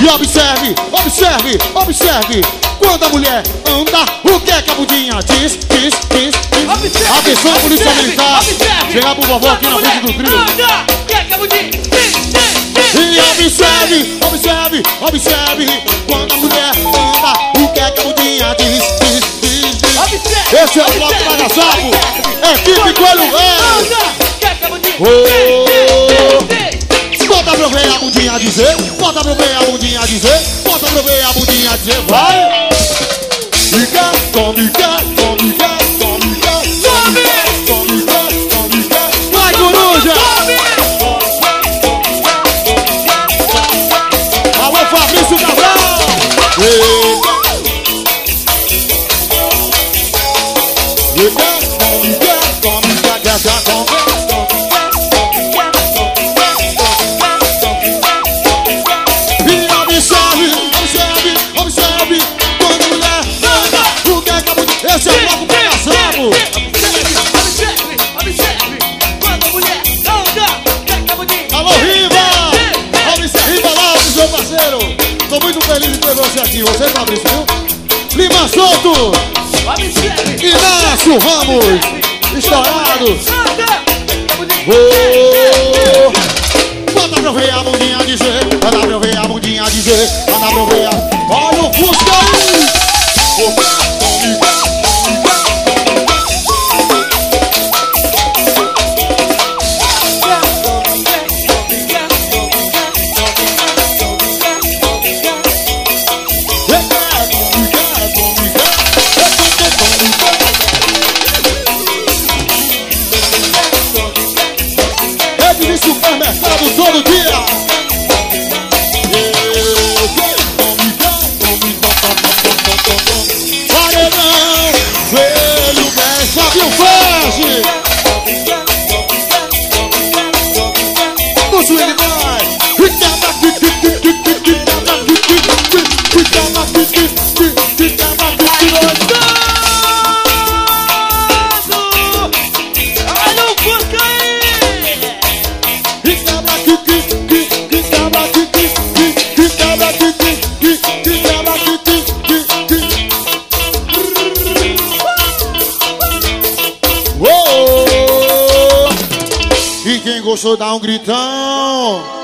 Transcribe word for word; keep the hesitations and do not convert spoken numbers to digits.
E observe, observe, observe. Quando a mulher anda, o que é que a budinha diz, diz, diz, diz. Observe, atenção, observe, polícia militar. observe. Chegar pro vovó aqui na frente do trio. Anda, o que é que a budinha diz, diz, diz. E observe, observe, observe. Quando a mulher anda, o que é que a budinha diz, diz, diz, diz. Observe, esse é o bloco Bagaçapo. Equipe Coelho Velho. Anda, o que é que a budinha Oh. diz, diz, diz. Bota pra ver a bundinha a dizer, bota pra ver a bundinha a dizer, bota pra ver a bundinha a dizer, vai! Fica, tome, quer, tome, quer, tome, quer, tome, quer, tome, quer, tome, quer, vai, coruja! Alô, Fabrício Cabral! Fica, tome, quer, tome, quer, quer, quer, tome. Esse é o bloco Bagaçapo. Observe, observe. Quando a mulher anda, o que é que a budinha. Alô, Riva! Observe, Riva Lopes, meu parceiro. Tô muito feliz de ter você aqui. Você, Fabrício, viu? Lima Solto. Observe. Inácio Ramos. Estourado. Anda, a budinha. Oh. Bota pra ver a bundinha dizer. Bota pra ver a bundinha dizer. Bota pra ver a... Olha o Fusca aí. Oh. Supermercado todo dia. Paredão, velho, bem, Fabio Flash. No swing vai. E quem gostou dá um gritão.